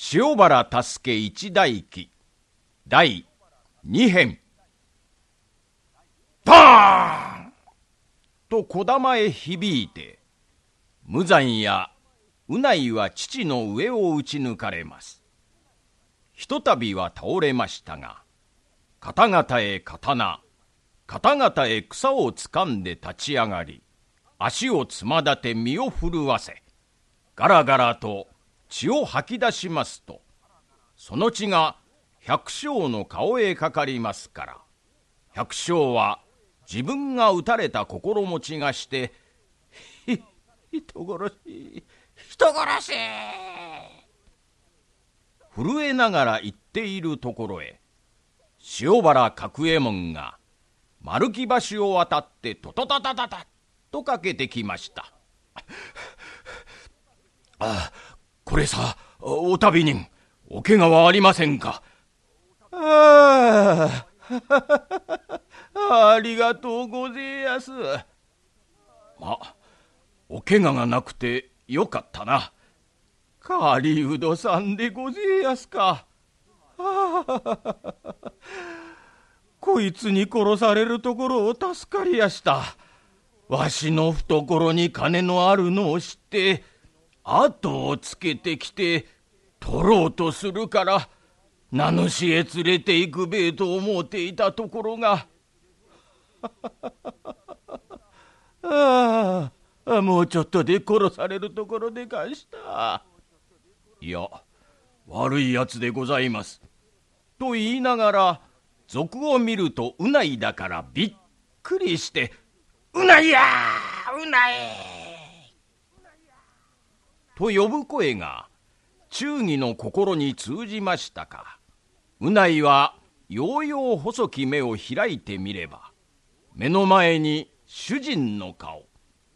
塩原助け一代記第2編。パーンと小玉へ響いて、無残やうないは父の上を打ち抜かれます。ひとたびは倒れましたが、方々へ刀、方々へ草をつかんで立ち上がり、足をつまだて身を震わせ、ガラガラと血を吐き出しますと、その血が百姓の顔へかかりますから、百姓は自分が撃たれた心持ちがして、人殺し、人殺し震えながら言っているところへ、塩原角右衛門が丸木橋を渡ってトトタタタタとかけてきました。これさ、お旅人、お怪我はありませんか？ありがとうごぜえやす。お怪我がなくてよかったな。狩人さんでごぜえやすか。こいつに殺されるところを助かりやした。わしの懐に金のあるのを知って後をつけてきて取ろうとするから名主へ連れて行くべえと思っていたところがもうちょっとで殺されるところでかした。いや、悪いやつでございますと言いながら、賊を見るとうないだからびっくりして、うないやうないと呼ぶ声が忠義の心に通じましたか。うないはようよう細き目を開いてみれば、目の前に主人の顔。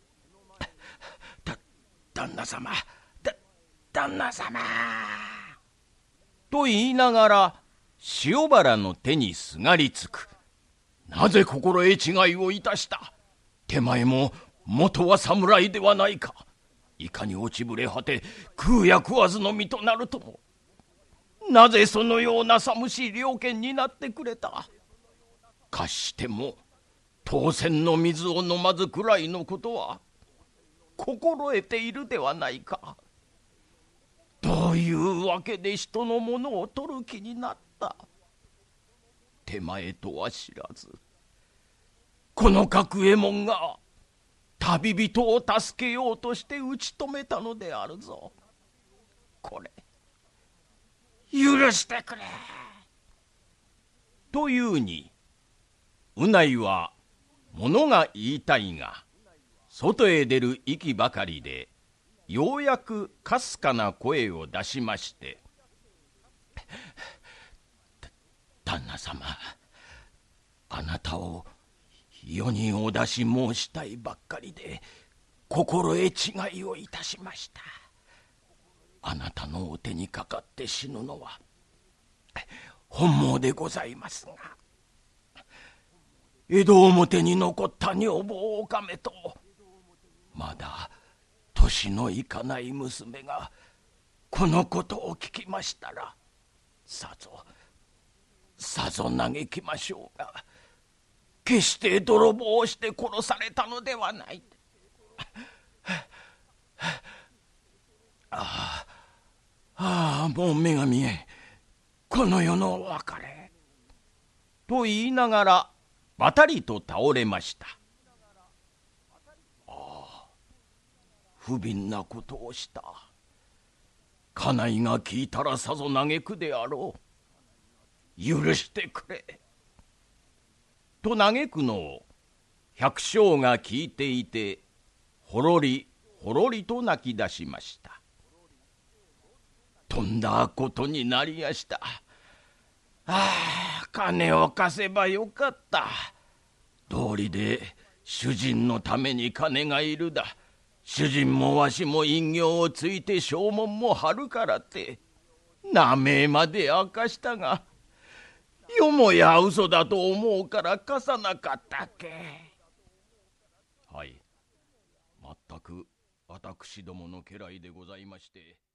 旦那様、旦那様と言いながら塩原の手にすがりつく。なぜ心得違いをいたした？手前も元は侍ではないか。いかに落ちぶれ果て食うや食わずの身となるとも、なぜそのような寒しい了見になってくれた？かしても当選の水を飲まずくらいのことは心得ているではないか。どういうわけで人のものを取る気になった？手前とは知らず、この角右衛門が旅人を助けようとして打ち止めたのであるぞ。これ許してくれ。というに、うないは物が言いたいが、外へ出る息ばかりで、ようやくかすかな声を出しまして、旦那様、あなたを世にお出し申したいばっかりで心得違いをいたしました。あなたのお手にかかって死ぬのは本望でございますが、江戸表に残った女房おかめとまだ年のいかない娘がこのことを聞きましたら、さぞ嘆きましょうが、決して泥棒をして殺されたのではない。もう目が見えん、この世のお別れ。と言いながらばたりと倒れました。不憫なことをした。家内が聞いたらさぞ嘆くであろう。許してくれ。と嘆くのを百姓が聞いていて、ほろりほろりと泣き出しました。とんだことになりやした。金を貸せばよかった。道理で主人のために金がいるだ。主人もわしも隠形をついて証文も張るからって名前まで明かしたが、よもや嘘だと思うから貸さなかったっけ。はい、全く私どもの家来でございまして。